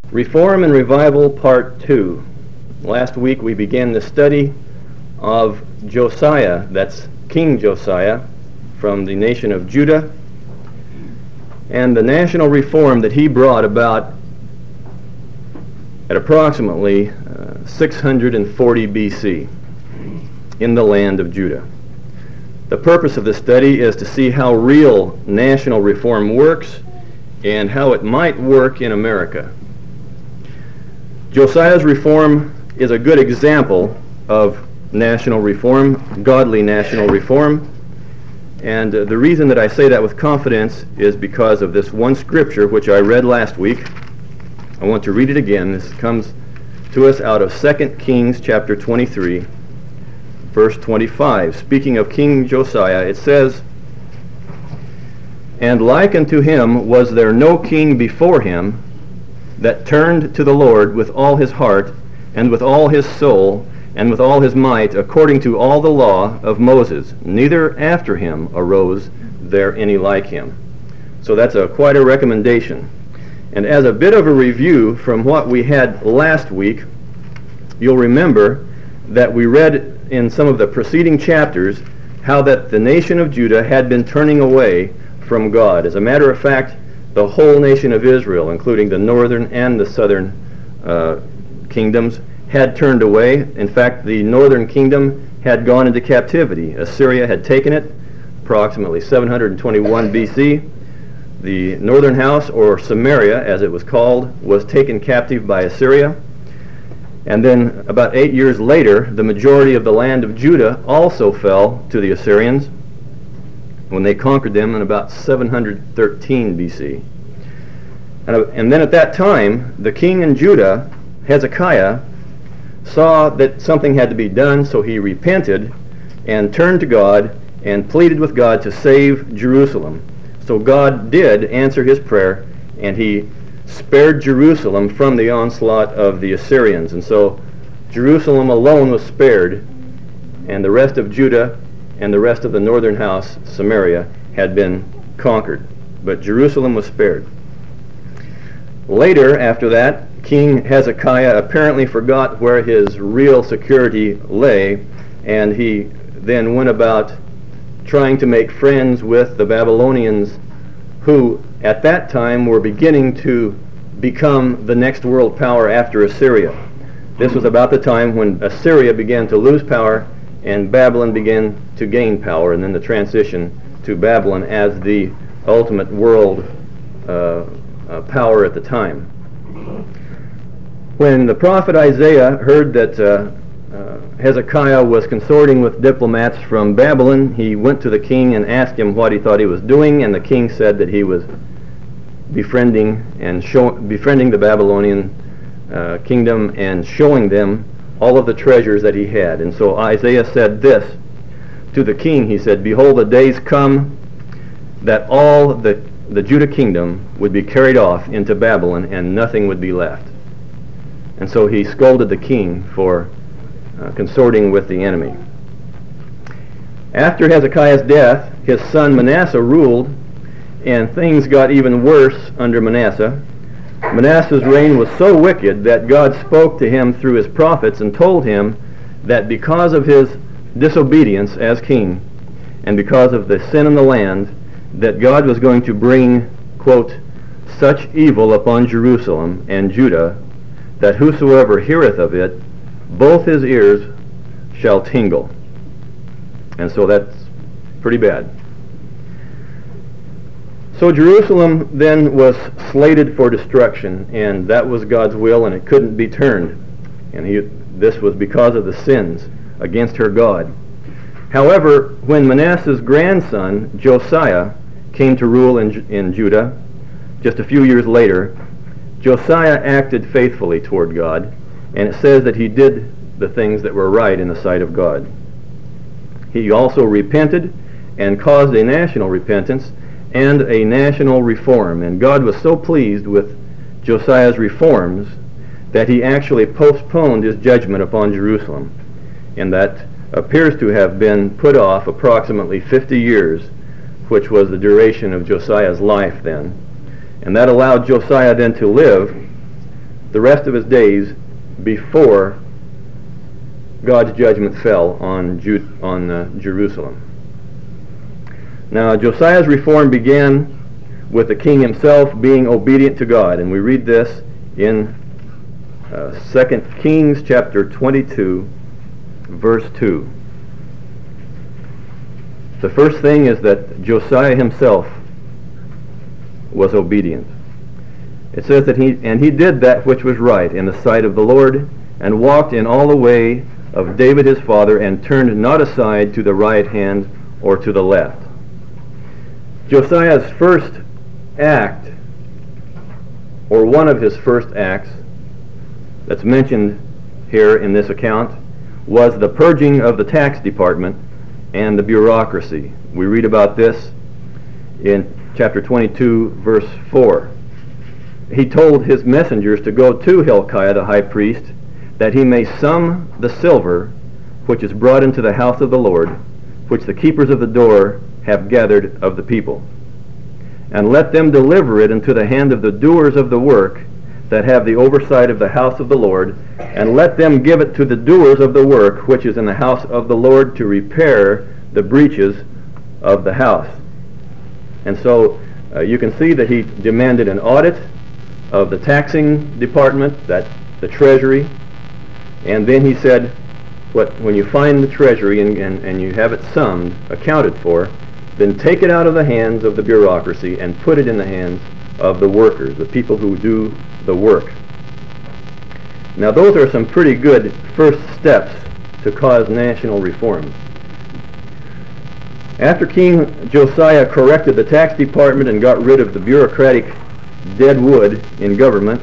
Reform and Revival Part 2. Last week we began the study of Josiah, that's King Josiah, from the nation of Judah, and the national reform that he brought about at approximately 640 BC in the land of Judah. The purpose of this study is to see how real national reform works and how it might work in America. Josiah's reform is a good example of national reform, godly national reform, and the reason that I say that with confidence is because of this one scripture which I read last week. I want to read it again. This comes to us out of 2 Kings chapter 23, verse 25. Speaking of King Josiah, it says, "And like unto him was there no king before him that turned to the Lord with all his heart, and with all his soul, and with all his might, according to all the law of Moses. Neither after him arose there any like him." So that's quite a recommendation. And as a bit of a review from what we had last week, you'll remember that we read in some of the preceding chapters how that the nation of Judah had been turning away from God. As a matter of fact, the whole nation of Israel, including the northern and the southern kingdoms, had turned away. In fact, the northern kingdom had gone into captivity. Assyria had taken it, approximately 721 BC. The northern house, or Samaria as it was called, was taken captive by Assyria. And then about 8 years later, the majority of the land of Judah also fell to the Assyrians when they conquered them in about 713 BC. And then at that time, the king in Judah, Hezekiah, saw that something had to be done, so he repented and turned to God and pleaded with God to save Jerusalem. So God did answer his prayer, and he spared Jerusalem from the onslaught of the Assyrians. And so Jerusalem alone was spared, and the rest of Judah and the rest of the northern house, Samaria, had been conquered. But Jerusalem was spared. Later, after that, King Hezekiah apparently forgot where his real security lay, and he then went about trying to make friends with the Babylonians, who at that time were beginning to become the next world power after Assyria. This was about the time when Assyria began to lose power and Babylon began to gain power, and then the transition to Babylon as the ultimate world power at the time. When the prophet Isaiah heard that Hezekiah was consorting with diplomats from Babylon, he went to the king and asked him what he thought he was doing, and the king said that he was befriending the Babylonian kingdom and showing them all of the treasures that he had. And so Isaiah said this to the king. He said, "Behold, the days come that all the Judah kingdom would be carried off into Babylon, and nothing would be left." And so he scolded the king for consorting with the enemy. After Hezekiah's death, his son Manasseh ruled, and things got even worse under Manasseh. Manasseh's reign was so wicked that God spoke to him through his prophets and told him that because of his disobedience as king and because of the sin in the land, that God was going to bring, quote, "such evil upon Jerusalem and Judah that whosoever heareth of it, both his ears shall tingle." And so that's pretty bad. So Jerusalem then was slated for destruction, and that was God's will, and it couldn't be turned. And this was because of the sins against her God. However, when Manasseh's grandson, Josiah, came to rule in Judah, just a few years later, Josiah acted faithfully toward God, and it says that he did the things that were right in the sight of God. He also repented and caused a national repentance and a national reform. And God was so pleased with Josiah's reforms that he actually postponed his judgment upon Jerusalem. And that appears to have been put off approximately 50 years, which was the duration of Josiah's life then. And that allowed Josiah then to live the rest of his days before God's judgment fell on Jerusalem. Now, Josiah's reform began with the king himself being obedient to God, and we read this in 2 Kings chapter 22, verse 2. The first thing is that Josiah himself was obedient. It says that he did that which was right in the sight of the Lord, and walked in all the way of David his father, and turned not aside to the right hand or to the left. Josiah's first act, or one of his first acts that's mentioned here in this account, was the purging of the tax department and the bureaucracy. We read about this in chapter 22, verse 4. He told his messengers to go to Hilkiah the high priest, that he may sum the silver which is brought into the house of the Lord, which the keepers of the door have gathered of the people. And let them deliver it into the hand of the doers of the work that have the oversight of the house of the Lord, and let them give it to the doers of the work which is in the house of the Lord, to repair the breaches of the house. And so you can see that he demanded an audit of the taxing department, that the treasury, and then he said, when you find the treasury and you have it summed, accounted for, then take it out of the hands of the bureaucracy and put it in the hands of the workers, the people who do the work. Now those are some pretty good first steps to cause national reform. After King Josiah corrected the tax department and got rid of the bureaucratic dead wood in government,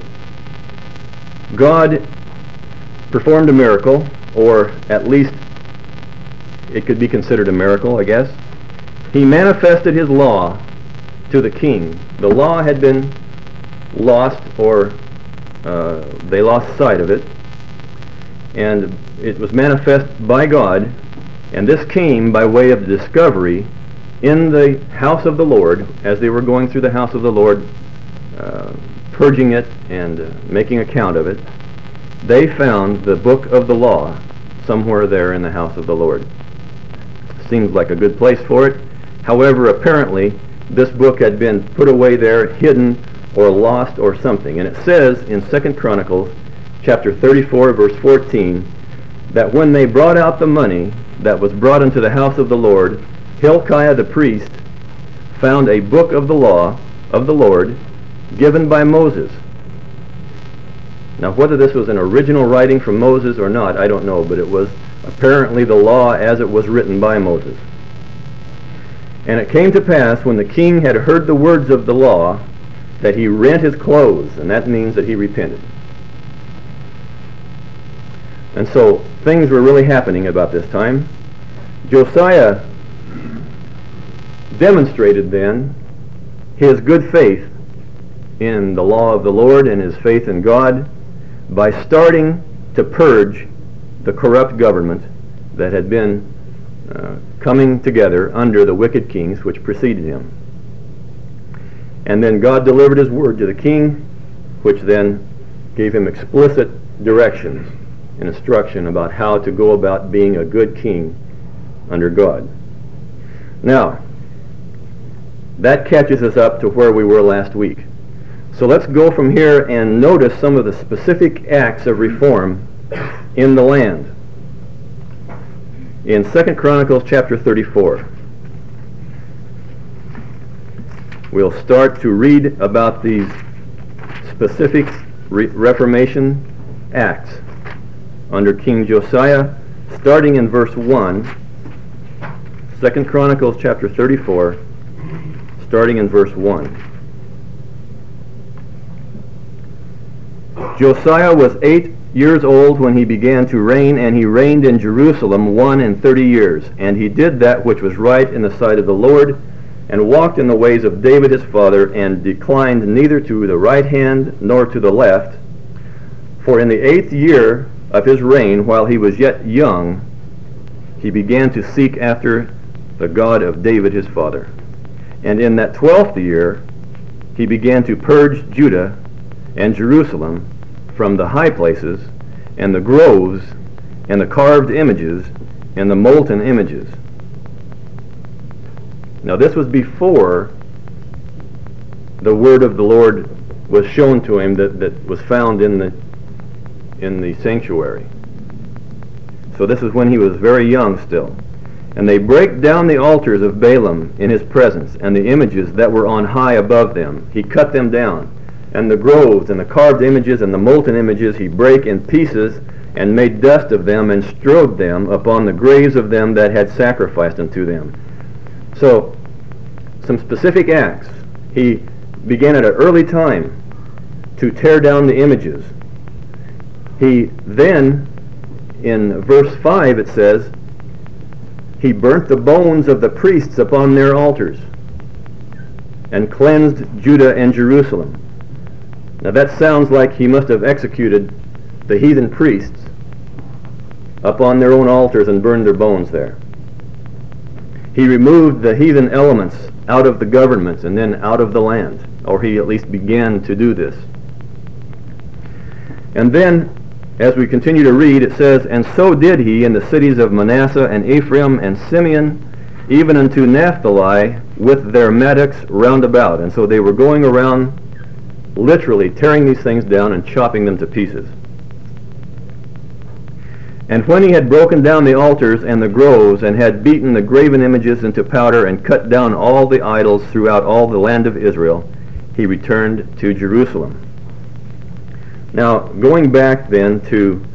God performed a miracle, or at least it could be considered a miracle, I guess. He manifested his law to the king. The law had been lost, or they lost sight of it, and it was manifest by God, and this came by way of discovery in the house of the Lord. As they were going through the house of the Lord, purging it and making account of it, they found the book of the law somewhere there in the house of the Lord. Seems like a good place for it. However, apparently this book had been put away there, hidden or lost or something. And it says in 2 Chronicles chapter 34, verse 14, that when they brought out the money that was brought into the house of the Lord, Hilkiah the priest found a book of the law of the Lord given by Moses. Now, whether this was an original writing from Moses or not, I don't know, but it was apparently the law as it was written by Moses. And it came to pass, when the king had heard the words of the law, that he rent his clothes, and that means that he repented. And so things were really happening about this time. Josiah demonstrated then his good faith in the law of the Lord and his faith in God by starting to purge the corrupt government that had been coming together under the wicked kings which preceded him. And then God delivered his word to the king, which then gave him explicit directions and instruction about how to go about being a good king under God. Now, that catches us up to where we were last week. So let's go from here and notice some of the specific acts of reform in the land. In 2 Chronicles chapter 34, we'll start to read about these specific Reformation acts under King Josiah, starting in verse 1. 2 Chronicles chapter 34, starting in verse 1. Josiah was 8 years old when he began to reign, and he reigned in Jerusalem 31 years. And he did that which was right in the sight of the Lord, and walked in the ways of David his father, and declined neither to the right hand nor to the left. For in the 8th year of his reign, while he was yet young, he began to seek after the God of David his father. And in that 12th year he began to purge Judah and Jerusalem from the high places, and the groves, and the carved images, and the molten images. Now this was before the word of the Lord was shown to him that was found in the sanctuary. So this is when he was very young still. And they brake down the altars of Balaam in his presence, and the images that were on high above them. He cut them down. And the groves, and the carved images, and the molten images he brake in pieces, and made dust of them, and strode them upon the graves of them that had sacrificed unto them. So, some specific acts. He began at an early time to tear down the images. He then, in verse 5 it says, he burnt the bones of the priests upon their altars, and cleansed Judah and Jerusalem. Now that sounds like he must have executed the heathen priests upon their own altars and burned their bones there. He removed the heathen elements out of the governments and then out of the land, or he at least began to do this. And then, as we continue to read, it says, and so did he in the cities of Manasseh and Ephraim and Simeon, even unto Naphtali, with their mattocks round about. And so they were going around literally tearing these things down and chopping them to pieces. And when he had broken down the altars and the groves, and had beaten the graven images into powder, and cut down all the idols throughout all the land of Israel, he returned to Jerusalem. Now, going back then to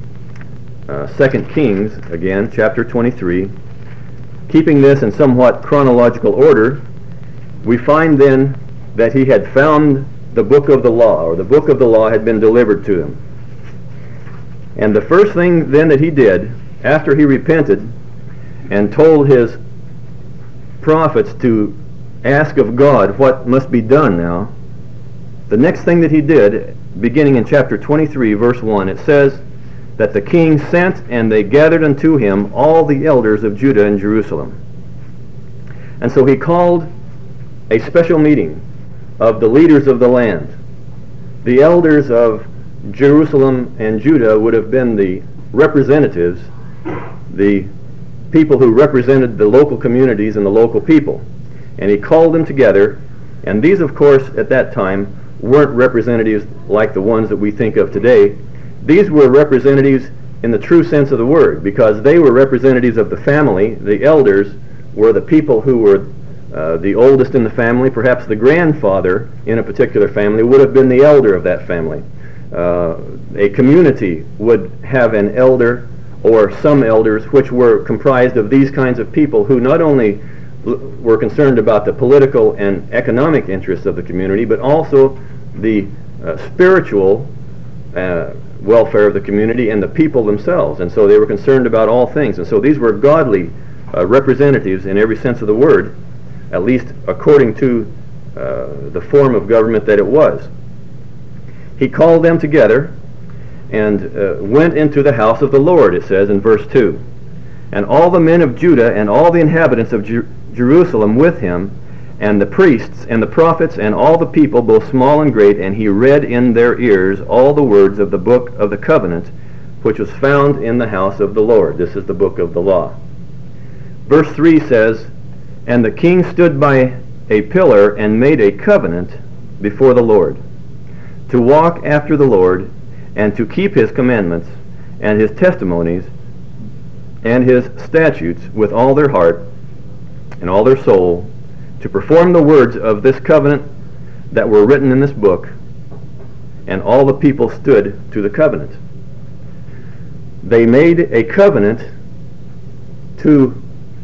2 Kings, again, chapter 23, keeping this in somewhat chronological order, we find then that he had found the book of the law, or the book of the law had been delivered to him. And the first thing then that he did, after he repented and told his prophets to ask of God what must be done now, the next thing that he did, beginning in chapter 23, verse 1, it says that the king sent, and they gathered unto him all the elders of Judah and Jerusalem. And so he called a special meeting of the leaders of the land. The elders of Jerusalem and Judah would have been the representatives, the people who represented the local communities and the local people. And he called them together, and these, of course, at that time, weren't representatives like the ones that we think of today. These were representatives in the true sense of the word, because they were representatives of the family. The elders were the people who were the oldest in the family. Perhaps the grandfather in a particular family would have been the elder of that family. A community would have an elder or some elders which were comprised of these kinds of people who not only were concerned about the political and economic interests of the community, but also the spiritual welfare of the community and the people themselves. And so they were concerned about all things. And so these were godly representatives in every sense of the word, at least according to the form of government that it was. He called them together and went into the house of the Lord, it says in verse 2. And all the men of Judah and all the inhabitants of Jerusalem with him, and the priests and the prophets and all the people, both small and great, and he read in their ears all the words of the book of the covenant, which was found in the house of the Lord. This is the book of the law. Verse 3 says, and the king stood by a pillar and made a covenant before the Lord, to walk after the Lord, and to keep his commandments, and his testimonies, and his statutes with all their heart and all their soul, to perform the words of this covenant that were written in this book. And all the people stood to the covenant. They made a covenant to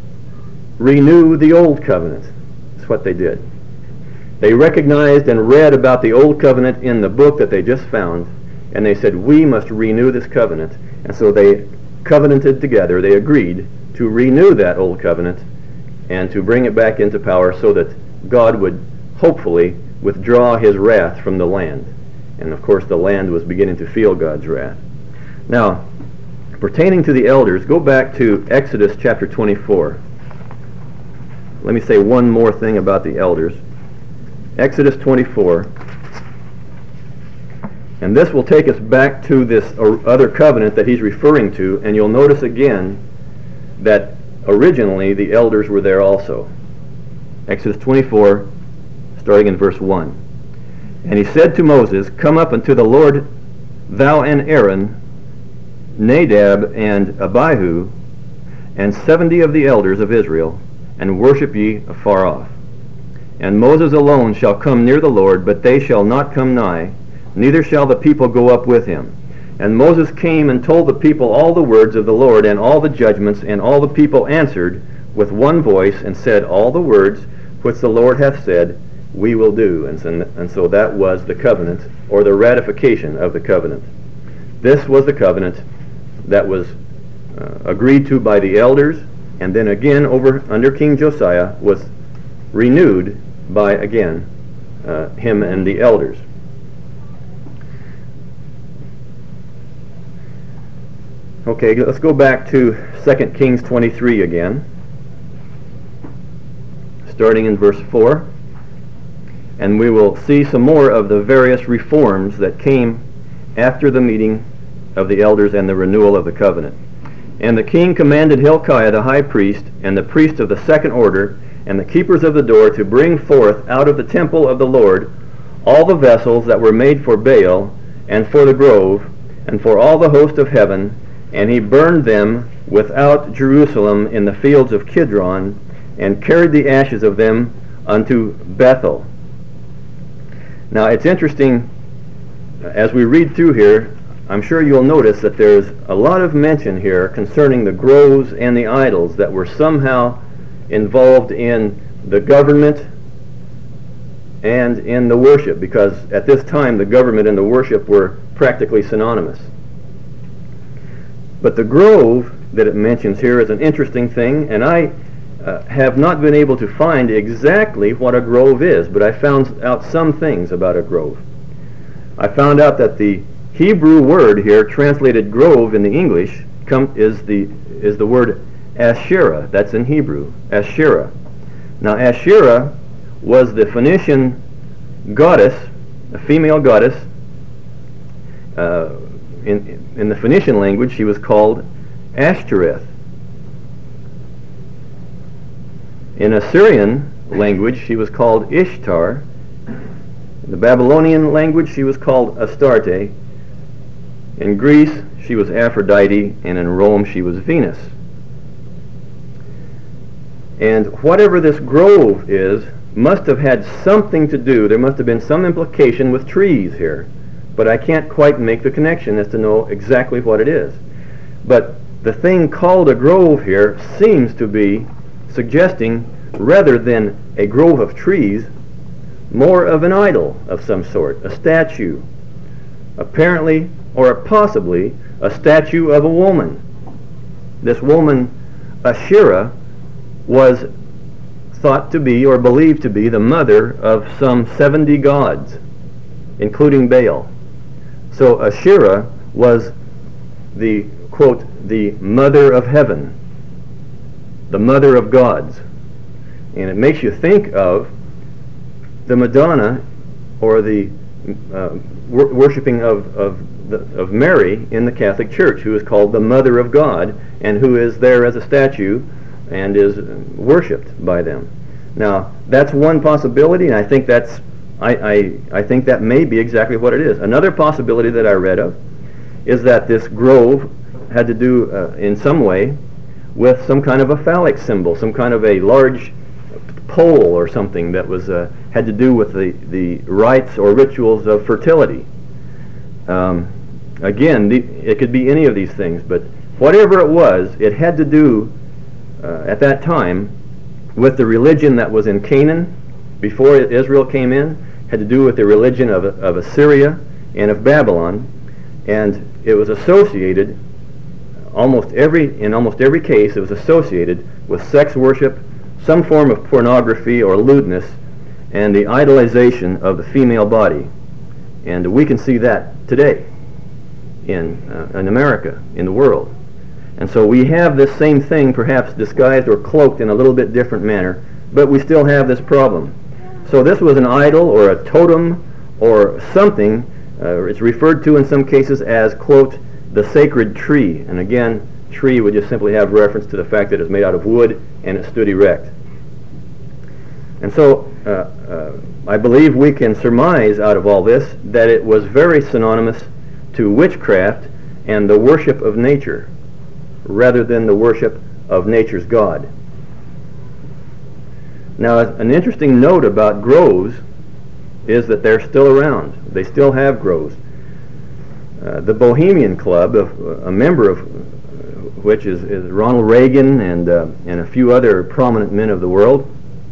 renew the old covenant. That's what they did. They recognized and read about the old covenant in the book that they just found, and they said, we must renew this covenant. And so they covenanted together. They agreed to renew that old covenant and to bring it back into power so that God would hopefully withdraw his wrath from the land. And of course the land was beginning to feel God's wrath. Now, pertaining to the elders, go back to Exodus chapter 24. Let me say one more thing about the elders. Exodus 24. And this will take us back to this other covenant that he's referring to, and you'll notice again that originally the elders were there also. Exodus 24, starting in verse 1. And he said to Moses, Come up unto the Lord, thou and Aaron, Nadab and Abihu, and 70 of the elders of Israel, and worship ye afar off. And Moses alone shall come near the Lord, but they shall not come nigh, neither shall the people go up with him. And Moses came and told the people all the words of the Lord, and all the judgments, and all the people answered with one voice, and said, All the words which the Lord hath said, we will do. And so that was the covenant, or the ratification of the covenant. This was the covenant that was agreed to by the elders, and then again under King Josiah was renewed by, again, him and the elders. Okay, let's go back to 2 Kings 23 again, starting in verse 4, and we will see some more of the various reforms that came after the meeting of the elders and the renewal of the covenant. And the king commanded Hilkiah the high priest, and the priest of the second order, and the keepers of the door, to bring forth out of the temple of the Lord all the vessels that were made for Baal, and for the grove, and for all the host of heaven, and he burned them without Jerusalem in the fields of Kidron, and carried the ashes of them unto Bethel. Now it's interesting, as we read through here, I'm sure you'll notice that there's a lot of mention here concerning the groves and the idols that were somehow involved in the government and in the worship, because at this time the government and the worship were practically synonymous. But the grove that it mentions here is an interesting thing, and I have not been able to find exactly what a grove is, but I found out some things about a grove. I found out that the Hebrew word here, translated grove in the English, is the word Asherah. That's in Hebrew, Asherah. Now Asherah was the Phoenician goddess, a female goddess. In the Phoenician language, she was called Ashtoreth. In Assyrian language, she was called Ishtar. In the Babylonian language, she was called Astarte. In Greece, she was Aphrodite, and in Rome, she was Venus. And whatever this grove is, must have had something to do, there must have been some implication with trees here. But I can't quite make the connection as to know exactly what it is. But the thing called a grove here seems to be suggesting, rather than a grove of trees, more of an idol of some sort, a statue. Apparently, or possibly, a statue of a woman. This woman, Asherah, was thought to be, or believed to be, the mother of some 70 gods, including Baal. So Asherah was the, quote, the mother of heaven, the mother of gods. And it makes you think of the Madonna, or the worshiping of Mary in the Catholic Church, who is called the Mother of God, and who is there as a statue and is worshipped by them. Now, that's one possibility, and I think that's I think that may be exactly what it is. Another possibility that I read of is that this grove had to do in some way with some kind of a phallic symbol, some kind of a large pole or something that was had to do with the rites or rituals of fertility. Again, it could be any of these things, but whatever it was, it had to do at that time with the religion that was in Canaan before Israel came in, had to do with the religion of Assyria and of Babylon, and it was associated in almost every case it was associated with sex worship, some form of pornography or lewdness, and the idolization of the female body. And we can see that today in America, in the world. And so we have this same thing, perhaps disguised or cloaked in a little bit different manner, but we still have this problem. So this was an idol or a totem or something It's referred to in some cases as, quote, the sacred tree. And again, tree would just simply have reference to the fact that it's made out of wood and it stood erect. And so I believe we can surmise out of all this that it was very synonymous to witchcraft and the worship of nature rather than the worship of nature's God. Now, an interesting note about groves is that they're still around. They still have groves. The Bohemian Club, a member of which is Ronald Reagan and a few other prominent men of the world.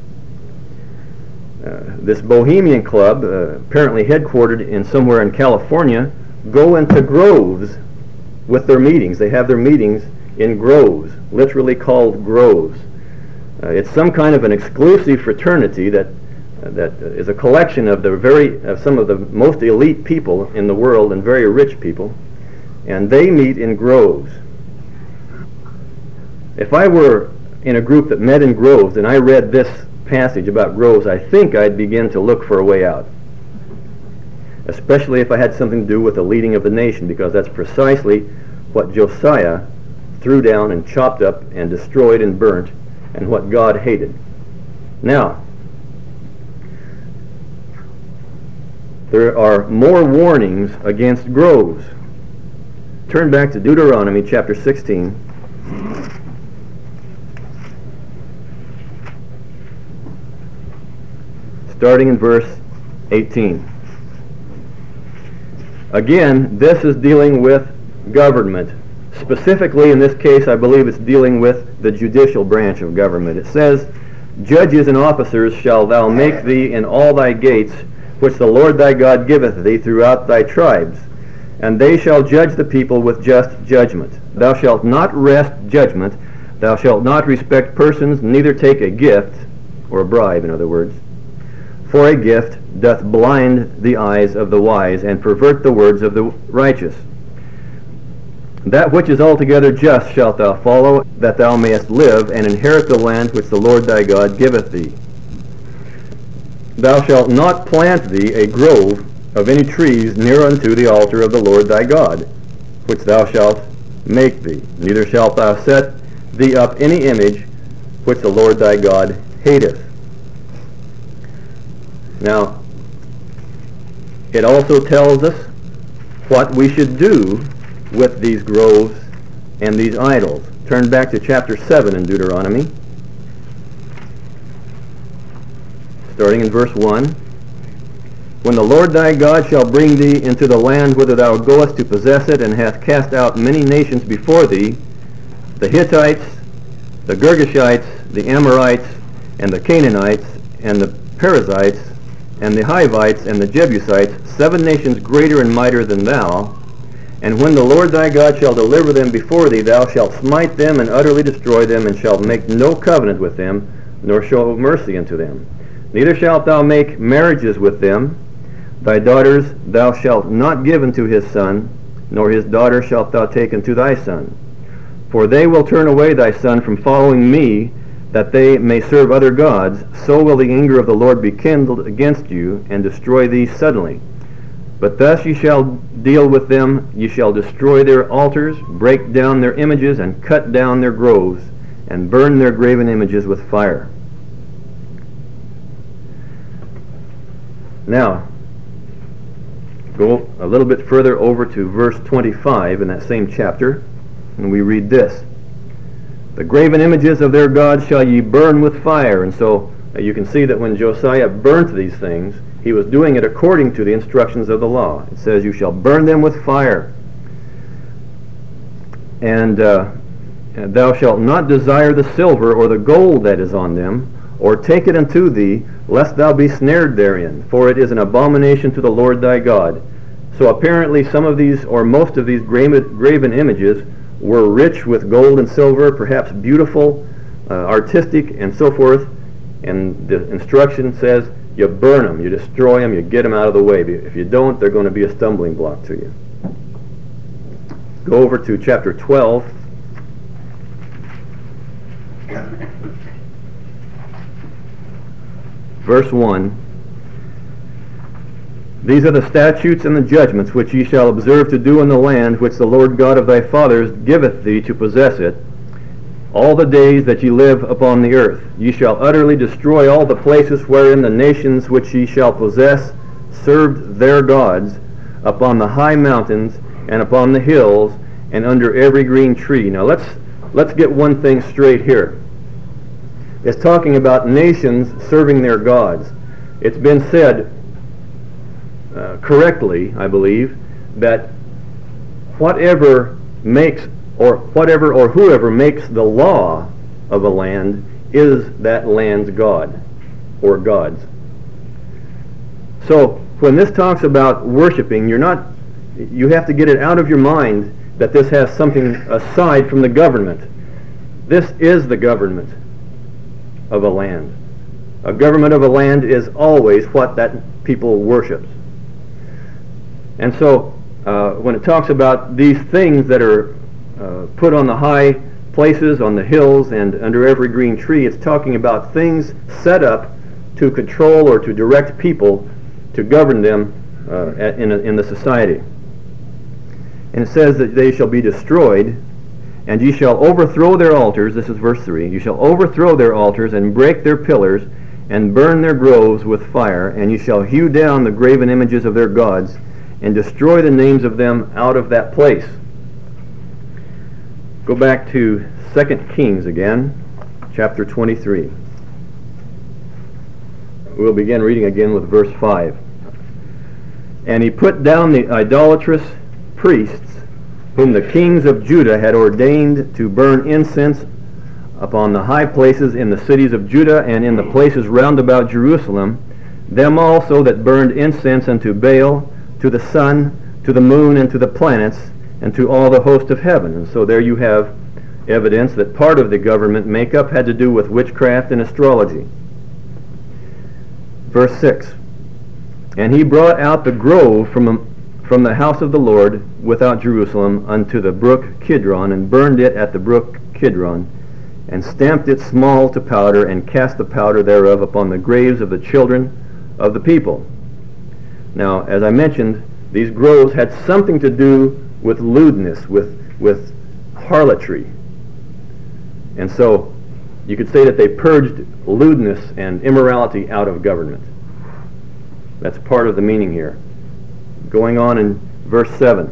This Bohemian Club, apparently headquartered in somewhere in California, go into groves with their meetings. They have their meetings in groves, literally called groves. It's some kind of an exclusive fraternity that is a collection of some of the most elite people in the world and very rich people, and they meet in groves. If I were in a group that met in groves and I read this passage about groves, I think I'd begin to look for a way out, especially if I had something to do with the leading of the nation, because that's precisely what Josiah threw down and chopped up and destroyed and burnt, and what God hated. Now, there are more warnings against groves. Turn back to Deuteronomy chapter 16. Starting in verse 18. Again, this is dealing with government. Specifically, in this case, I believe it's dealing with the judicial branch of government. It says, Judges and officers shall thou make thee in all thy gates, which the Lord thy God giveth thee throughout thy tribes, and they shall judge the people with just judgment. Thou shalt not wrest judgment, thou shalt not respect persons, neither take a gift, or a bribe, in other words. For a gift doth blind the eyes of the wise, and pervert the words of the righteous. That which is altogether just shalt thou follow, that thou mayest live, and inherit the land which the Lord thy God giveth thee. Thou shalt not plant thee a grove of any trees near unto the altar of the Lord thy God, which thou shalt make thee. Neither shalt thou set thee up any image which the Lord thy God hateth. Now, it also tells us what we should do with these groves and these idols. Turn back to chapter 7 in Deuteronomy, starting in verse 1. When the Lord thy God shall bring thee into the land whither thou goest to possess it, and hath cast out many nations before thee, the Hittites, the Girgashites, the Amorites, and the Canaanites, and the Perizzites, and the Hivites, and the Jebusites, 7 nations greater and mightier than thou, and when the Lord thy God shall deliver them before thee, thou shalt smite them and utterly destroy them, and shalt make no covenant with them, nor show mercy unto them. Neither shalt thou make marriages with them. Thy daughters thou shalt not give unto his son, nor his daughter shalt thou take unto thy son. For they will turn away thy son from following me, that they may serve other gods. So will the anger of the Lord be kindled against you, and destroy thee suddenly. But thus ye shall deal with them. Ye shall destroy their altars, break down their images, and cut down their groves, and burn their graven images with fire. Now, go a little bit further over to verse 25 in that same chapter, and we read this. The graven images of their gods shall ye burn with fire. And so you can see that when Josiah burnt these things, he was doing it according to the instructions of the law. It says, you shall burn them with fire. And thou shalt not desire the silver or the gold that is on them, or take it unto thee, lest thou be snared therein, for it is an abomination to the Lord thy God. So apparently some of these, or most of these graven images were rich with gold and silver, perhaps beautiful, artistic, and so forth. And the instruction says, you burn them, you destroy them, you get them out of the way. If you don't, they're going to be a stumbling block to you. Go over to chapter 12. Verse 1. These are the statutes and the judgments which ye shall observe to do in the land which the Lord God of thy fathers giveth thee to possess it, all the days that ye live upon the earth. Ye shall utterly destroy all the places wherein the nations which ye shall possess served their gods, upon the high mountains and upon the hills and under every green tree. Now let's get one thing straight here. It's talking about nations serving their gods. It's been said correctly, I believe, that whoever makes the law of a land is that land's god or gods. So when this talks about worshiping, you have to get it out of your mind that this has something aside from the government. This is the government of a land. A government of a land is always what that people worships. And so when it talks about these things that are put on the high places, on the hills, and under every green tree, it's talking about things set up to control or to direct people to govern them in the society. And it says that they shall be destroyed, and ye shall overthrow their altars. This is verse 3. You shall overthrow their altars and break their pillars and burn their groves with fire, and you shall hew down the graven images of their gods and destroy the names of them out of that place. Go back to 2 Kings again, chapter 23. We'll begin reading again with verse 5. And he put down the idolatrous priests, whom the kings of Judah had ordained to burn incense upon the high places in the cities of Judah and in the places round about Jerusalem, them also that burned incense unto Baal, to the sun, to the moon, and to the planets, and to all the host of heaven. And so there you have evidence that part of the government makeup had to do with witchcraft and astrology. Verse 6. And he brought out the grove from the house of the Lord without Jerusalem unto the brook Kidron, and burned it at the brook Kidron, and stamped it small to powder, and cast the powder thereof upon the graves of the children of the people. Now, as I mentioned, these groves had something to do with lewdness, with harlotry. And so you could say that they purged lewdness and immorality out of government. That's part of the meaning here. Going on in verse 7.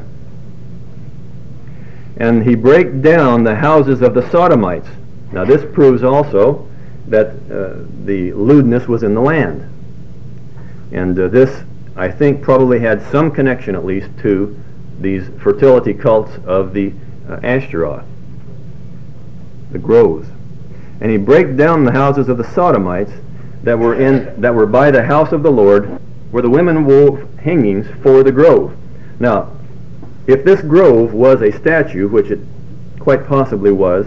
And he brake down the houses of the Sodomites. Now this proves also that the lewdness was in the land. And this, I think, probably had some connection at least to these fertility cults of the Ashtaroth, the groves. And he brake down the houses of the Sodomites that were by the house of the Lord, where the women wove hangings for the grove. Now, if this grove was a statue, which it quite possibly was,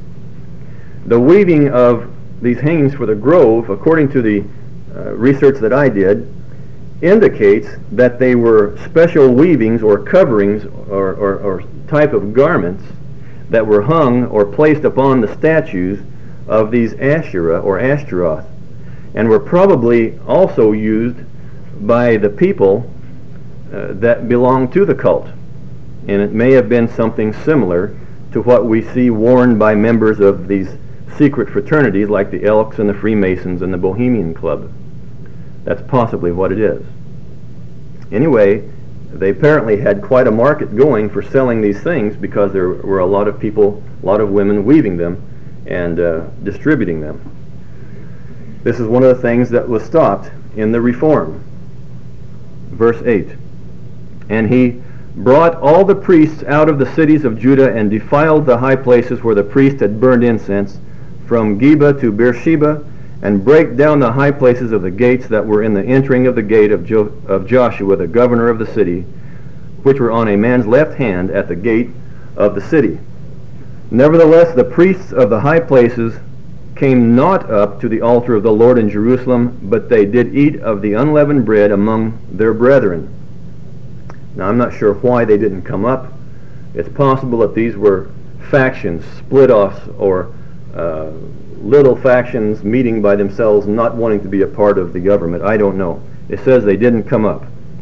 the weaving of these hangings for the grove, according to the research that I did, indicates that they were special weavings or coverings or type of garments that were hung or placed upon the statues of these Asherah or Ashtaroth, and were probably also used by the people that belonged to the cult. And it may have been something similar to what we see worn by members of these secret fraternities like the Elks and the Freemasons and the Bohemian Club. That's possibly what it is. Anyway, they apparently had quite a market going for selling these things because there were a lot of people, a lot of women weaving them and distributing them. This is one of the things that was stopped in the Reform. Verse 8. And he brought all the priests out of the cities of Judah and defiled the high places where the priest had burned incense, from Geba to Beersheba, and brake down the high places of the gates that were in the entering of the gate of Joshua, the governor of the city, which were on a man's left hand at the gate of the city. Nevertheless, the priests of the high places came not up to the altar of the Lord in Jerusalem, but they did eat of the unleavened bread among their brethren. Now, I'm not sure why they didn't come up. It's possible that these were factions, split-offs, or little factions meeting by themselves, not wanting to be a part of the government. I don't know. It says they didn't come up.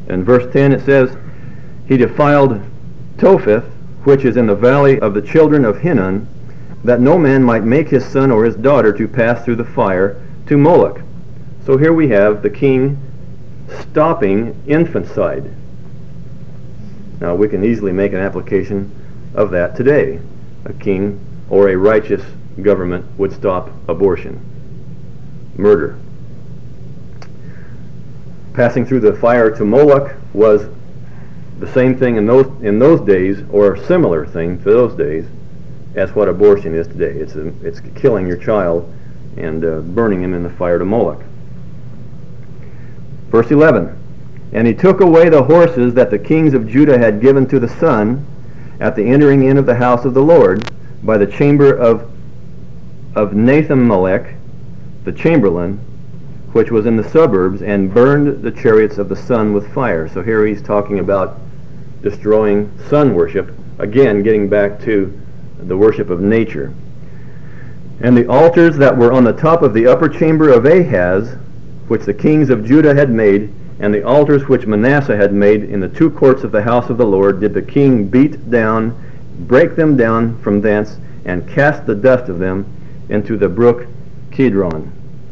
In verse 10 it says, he defiled Topheth, which is in the valley of the children of Hinnon, that no man might make his son or his daughter to pass through the fire to Moloch. So here we have the king stopping infanticide. Now we can easily make an application of that today. A king or a righteous government would stop abortion, murder. Passing through the fire to Moloch was the same thing in those days, or a similar thing to those days, as what abortion is today. It's killing your child and burning him in the fire to Moloch. Verse 11, and he took away the horses that the kings of Judah had given to the son at the entering in of the house of the Lord by the chamber of Nathan-melech, the chamberlain, which was in the suburbs, and burned the chariots of the sun with fire. So here he's talking about destroying sun worship, again getting back to the worship of nature. And the altars that were on the top of the upper chamber of Ahaz, which the kings of Judah had made, and the altars which Manasseh had made in the two courts of the house of the Lord, did the king beat down, break them down from thence, and cast the dust of them into the brook Kidron.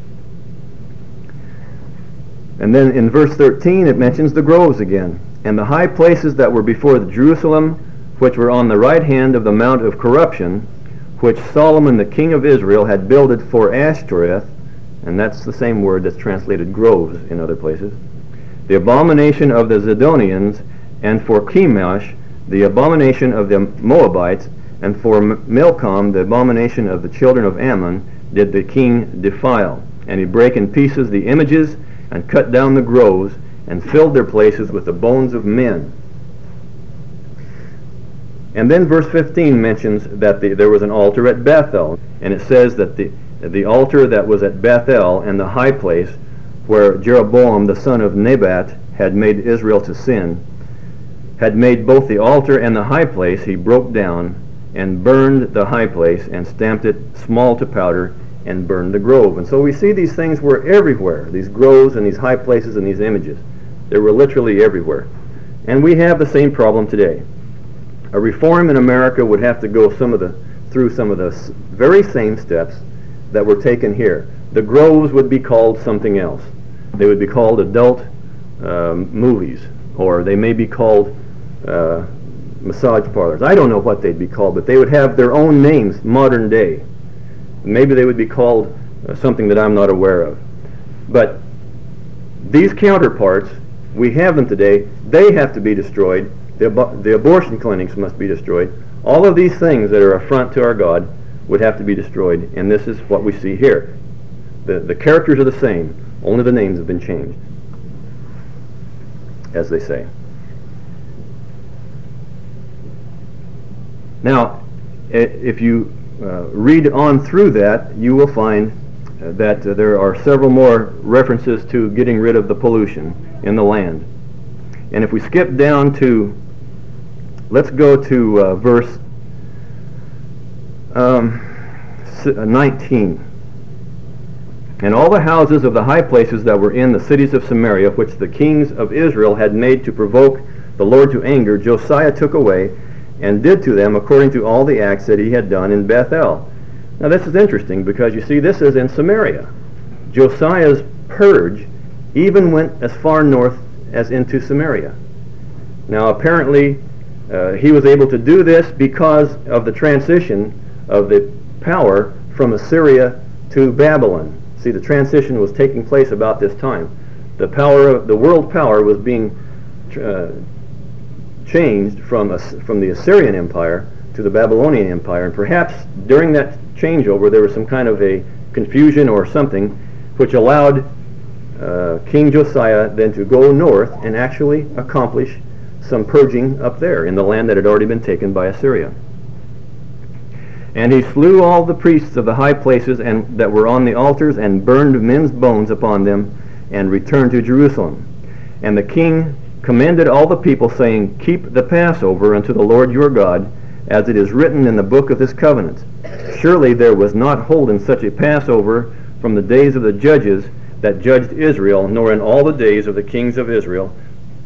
And then in verse 13 it mentions the groves again, and the high places that were before the Jerusalem, which were on the right hand of the mount of corruption, which Solomon the king of Israel had builded for Ashtoreth, and that's the same word that's translated groves in other places, the abomination of the Zidonians, and for Chemosh, the abomination of the Moabites, and for Milcom, the abomination of the children of Ammon, did the king defile. And he brake in pieces the images, and cut down the groves, and filled their places with the bones of men. And then verse 15 mentions that there was an altar at Bethel, and it says that the altar that was at Bethel and the high place where Jeroboam the son of Nebat had made Israel to sin, had made both the altar and the high place, he broke down and burned the high place and stamped it small to powder and burned the grove. And so we see these things were everywhere, these groves and these high places and these images. They were literally everywhere. And we have the same problem today. A reform in America would have to go through some of the very same steps that were taken here. The groves would be called something else. They would be called adult movies, or they may be called massage parlors. I don't know what they'd be called, but they would have their own names, modern day. Maybe they would be called something that I'm not aware of. But these counterparts, we have them today. They have to be destroyed. The abortion clinics must be destroyed. All of these things that are affront to our God would have to be destroyed, and this is what we see here. The characters are the same, only the names have been changed, as they say. Now, if you read on through that, you will find that there are several more references to getting rid of the pollution in the land. And if we skip down to, let's go to verse 19. And all the houses of the high places that were in the cities of Samaria, which the kings of Israel had made to provoke the Lord to anger, Josiah took away, and did to them according to all the acts that he had done in Bethel. Now this is interesting, because you see this is in Samaria. Josiah's purge even went as far north as into Samaria. Now apparently he was able to do this because of the transition of the power from Assyria to Babylon. See, the transition was taking place about this time. The world power was being changed from the Assyrian Empire to the Babylonian Empire, and perhaps during that changeover there was some kind of a confusion or something which allowed King Josiah then to go north and actually accomplish some purging up there in the land that had already been taken by Assyria. And he slew all the priests of the high places and that were on the altars, and burned men's bones upon them, and returned to Jerusalem. And the king commanded all the people, saying, Keep the Passover unto the Lord your God, as it is written in the book of this covenant. Surely there was not holden such a Passover from the days of the judges that judged Israel, nor in all the days of the kings of Israel,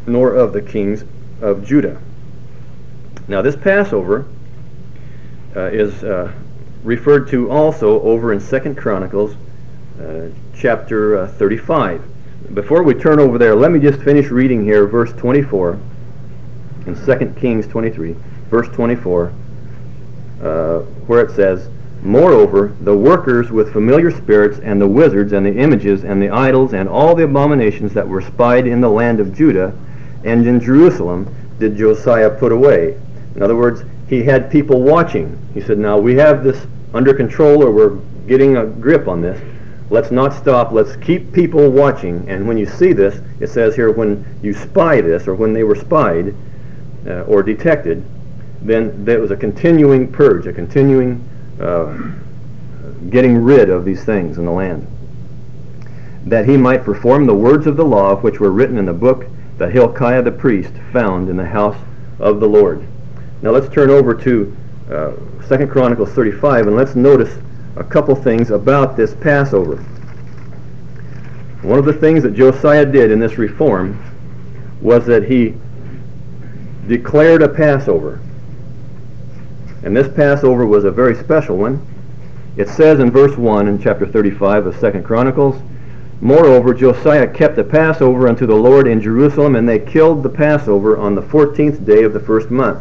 nor of the kings of Judah. Now this Passover is referred to also over in 2 Chronicles chapter 35. Before we turn over there, let me just finish reading here verse 24 in 2 Kings 23, verse 24, where it says, "Moreover, the workers with familiar spirits and the wizards and the images and the idols and all the abominations that were spied in the land of Judah and in Jerusalem did Josiah put away." In other words, he had people watching. He said, now we have this under control, or we're getting a grip on this. Let's not stop. Let's keep people watching. And when you see this, it says here, when you spy this, or when they were spied or detected, then there was a continuing purge, a continuing getting rid of these things in the land, that he might perform the words of the law which were written in the book that Hilkiah the priest found in the house of the Lord. Now let's turn over to 2 Chronicles 35, and let's notice a couple things about this Passover. One of the things that Josiah did in this reform was that he declared a Passover. And this Passover was a very special one. It says in verse 1 in chapter 35 of 2 Chronicles, "Moreover, Josiah kept a Passover unto the Lord in Jerusalem, and they killed the Passover on the 14th day of the first month."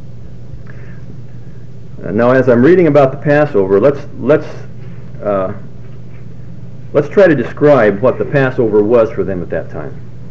Now, as I'm reading about the Passover, let's try to describe what the Passover was for them at that time.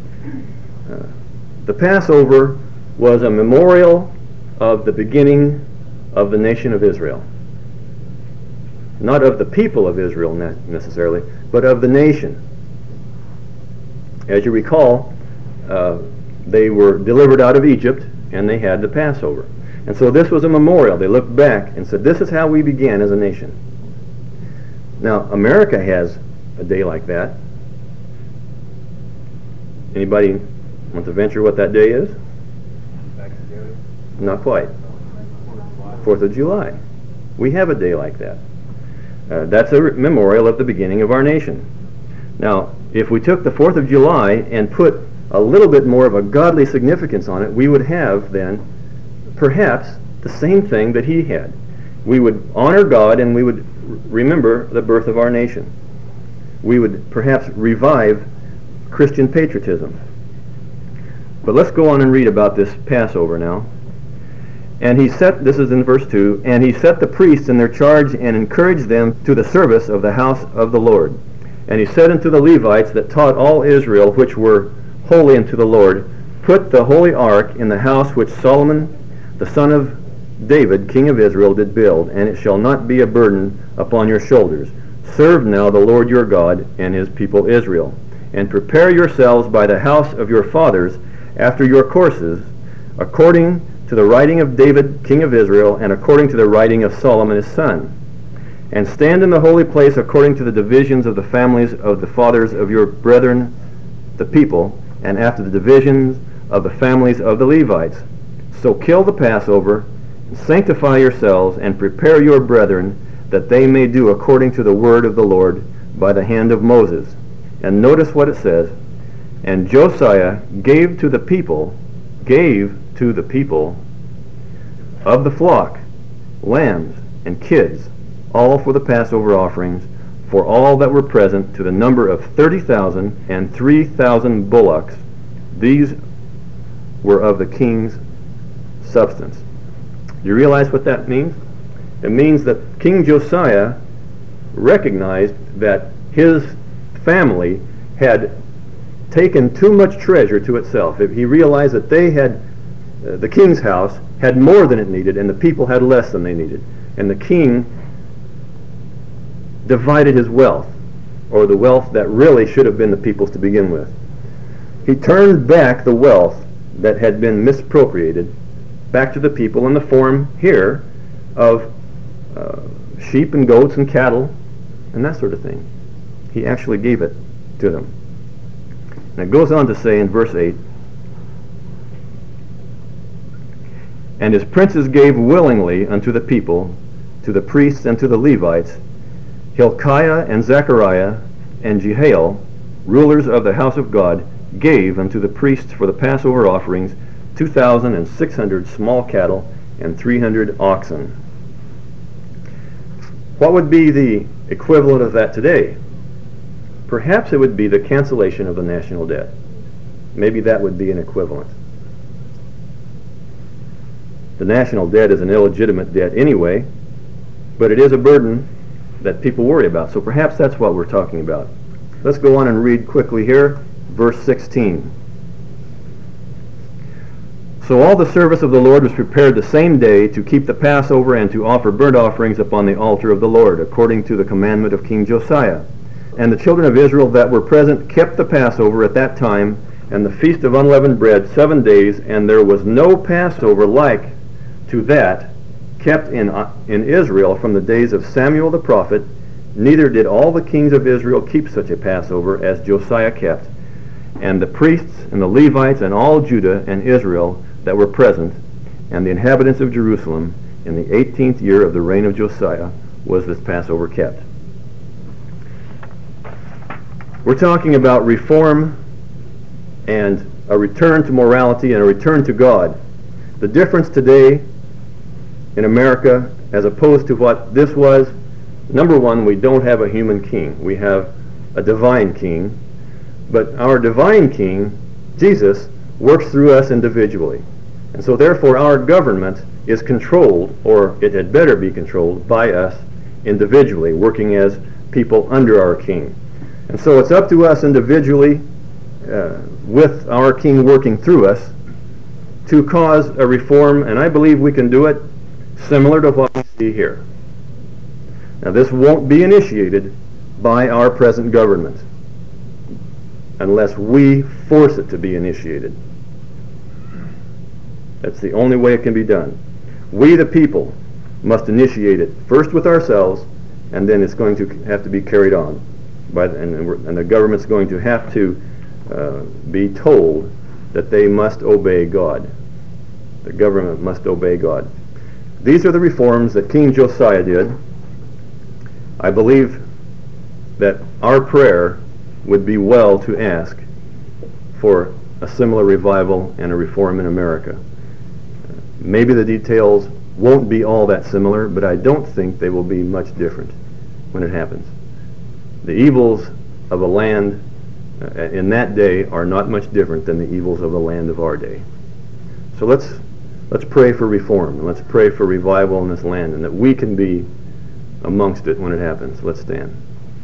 The Passover was a memorial of the beginning of the nation of Israel. Not of the people of Israel necessarily, but of the nation. As you recall, they were delivered out of Egypt, and they had the Passover. And so this was a memorial. They looked back and said, this is how we began as a nation. Now, America has a day like that. Anybody want to venture what that day is? Not quite. 4th of July. We have a day like that. That's a memorial of the beginning of our nation. Now, if we took the 4th of July and put a little bit more of a godly significance on it, we would have then perhaps the same thing that he had. We would honor God, and we would remember the birth of our nation. We would perhaps revive Christian patriotism. But let's go on and read about this Passover now. "And he set," this is in verse 2, "and he set the priests in their charge and encouraged them to the service of the house of the Lord. And he said unto the Levites that taught all Israel, which were holy unto the Lord, Put the holy ark in the house which Solomon the son of David, king of Israel, did build, and it shall not be a burden upon your shoulders. Serve now the Lord your God and his people Israel, and prepare yourselves by the house of your fathers after your courses, according to the writing of David, king of Israel, and according to the writing of Solomon his son. And stand in the holy place according to the divisions of the families of the fathers of your brethren, the people, and after the divisions of the families of the Levites. So kill the Passover, and sanctify yourselves, and prepare your brethren, that they may do according to the word of the Lord by the hand of Moses." And notice what it says. "And Josiah gave to the people of the flock, lambs and kids, all for the Passover offerings, for all that were present, to the number of 30,000 and 3,000 bullocks. These were of the king's substance." Do you realize what that means? It means that King Josiah recognized that his family had taken too much treasure to itself. He realized that they had, the king's house had more than it needed, and the people had less than they needed. And the king divided his wealth, or the wealth that really should have been the people's to begin with. He turned back the wealth that had been misappropriated back to the people in the form here of sheep and goats and cattle and that sort of thing. He actually gave it to them. And it goes on to say in verse 8, "And his princes gave willingly unto the people, to the priests and to the Levites, Hilkiah and Zechariah and Jehiel, rulers of the house of God, gave unto the priests for the Passover offerings 2,600 small cattle and 300 oxen. What would be the equivalent of that today? Perhaps it would be the cancellation of the national debt. Maybe that would be an equivalent. The national debt is an illegitimate debt anyway, but it is a burden that people worry about. So perhaps that's what we're talking about. Let's go on and read quickly here, verse 16. So all the service of the Lord was prepared the same day to keep the Passover and to offer burnt offerings upon the altar of the Lord, according to the commandment of King Josiah. And the children of Israel that were present kept the Passover at that time, and the feast of unleavened bread 7 days, and there was no Passover like to that kept in Israel from the days of Samuel the prophet, neither did all the kings of Israel keep such a Passover as Josiah kept. And the priests and the Levites and all Judah and Israel that were present, and the inhabitants of Jerusalem, in the 18th year of the reign of Josiah, was this Passover kept. We're talking about reform and a return to morality and a return to God. The difference today in America, as opposed to what this was, number one, we don't have a human king. We have a divine king. But our divine king, Jesus, works through us individually. And so therefore our government is controlled, or it had better be controlled, by us individually, working as people under our king. And so it's up to us individually, with our king working through us, to cause a reform, and I believe we can do it similar to what we see here. Now this won't be initiated by our present government unless we force it to be initiated. That's the only way it can be done. We, the people, must initiate it first with ourselves, and then it's going to have to be carried on. And the government's going to have to be told that they must obey God. The government must obey God. These are the reforms that King Josiah did. I believe that our prayer would be well to ask for a similar revival and a reform in America. Maybe the details won't be all that similar, but I don't think they will be much different when it happens. The evils of a land in that day are not much different than the evils of the land of our day. So let's pray for reform, and let's pray for revival in this land, and that we can be amongst it when it happens. Let's stand.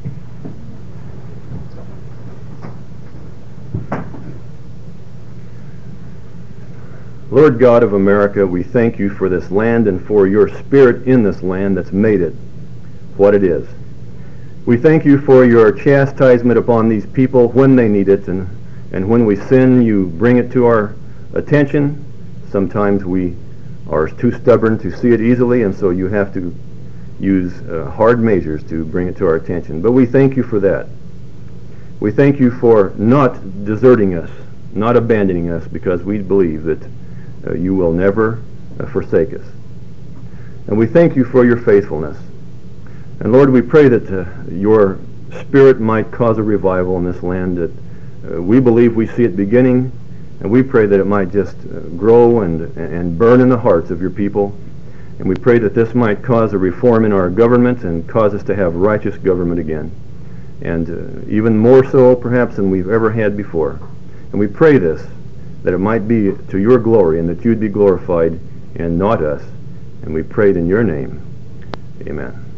Lord God of America, we thank you for this land and for your spirit in this land that's made it what it is. We thank you for your chastisement upon these people when they need it, and when we sin, you bring it to our attention. Sometimes we are too stubborn to see it easily, and so you have to use hard measures to bring it to our attention. But we thank you for that. We thank you for not deserting us, not abandoning us, because we believe that you will never forsake us. And we thank you for your faithfulness. And Lord, we pray that your Spirit might cause a revival in this land, that we believe we see it beginning, and we pray that it might just grow and burn in the hearts of your people. And we pray that this might cause a reform in our government and cause us to have righteous government again, and even more so perhaps than we've ever had before. And we pray this, that it might be to your glory and that you'd be glorified and not us. And we pray it in your name. Amen.